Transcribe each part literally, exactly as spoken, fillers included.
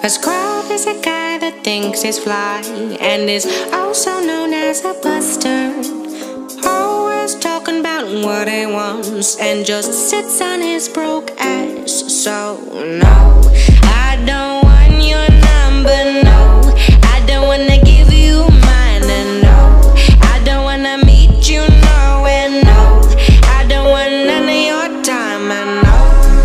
A scrub is a guy that thinks he's fly and is also known as a buster. Always talking about what he wants and just sits on his broke ass. So no, I don't want your number, no. I don't wanna give you mine, and no, I don't wanna meet you nowhere, no. I don't want none of your time, and no,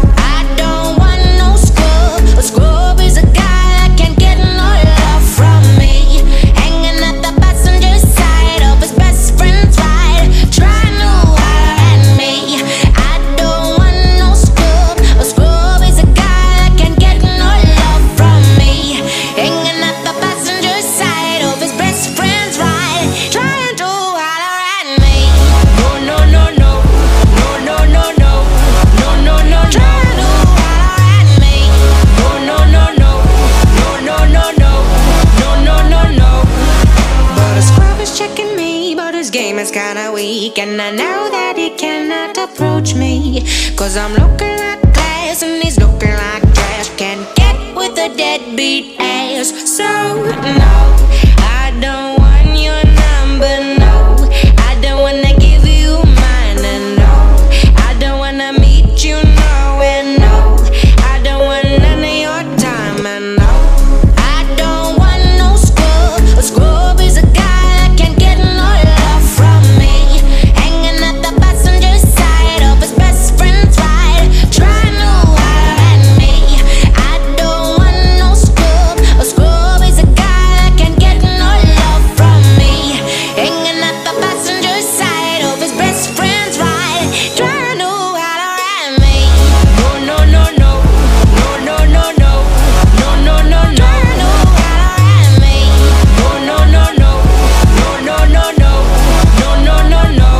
I don't want no scrub. A scrub is a guy that can't get no love from me, hanging at the passenger side of his best friend's ride, trying to holler at me. I don't want no scrub. A scrub is a guy that can't get no love from me, hanging at the passenger side of his best friend's ride, trying to holler at me. No, no, no, no, no, no, no, no, no, no, no, trying to holler at me. No, no, no, no, no, no, no, no, no, no, no, no. But a scrub is checking me, but his game is kinda weak, and I know that he cannot approach me, cause I'm looking like class and he's looking like trash. Can't get with a deadbeat ass. So no, I don't want your number, no. I don't wanna give you mine, and no, I don't wanna meet you nowhere, no. I don't want none of your time, and no, I don't want no scrub. A scrub is a guy that can't get no love from me, hanging at the passenger side of his best friend's ride, trying to holler at me. I don't want no scrub. A scrub is a guy that can't get no love from me, hanging at the passenger side of his best friend's ride, trying to holler at me. No, no, no, no, no, no, no, no, no, no, no, no, trying to holler at me. No, no, no, no, no, no, no, no, no, no, no, no.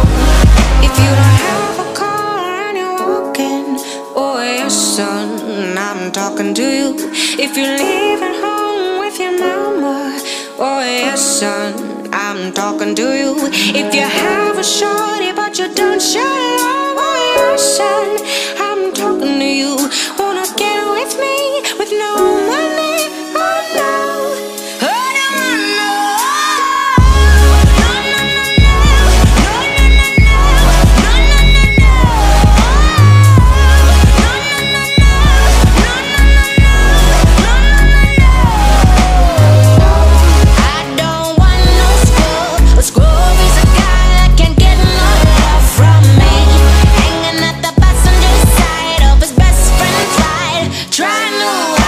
If you don't have a car and you're walking, oh yes, son, I'm talking to you. If you're leaving home with your mama, oh yes, son, I'm talking to you. If you have a shorty but you don't show it off, oh yes, son, I'm talking to you. Wanna get with me with no money? Oh no, oh no, no, no, no, no, no, no, no, no, no, no, no, no, I don't want no scrub. A scrub is a guy that can't get no love from me, hanging at the passenger side of his best friend's ride, trying to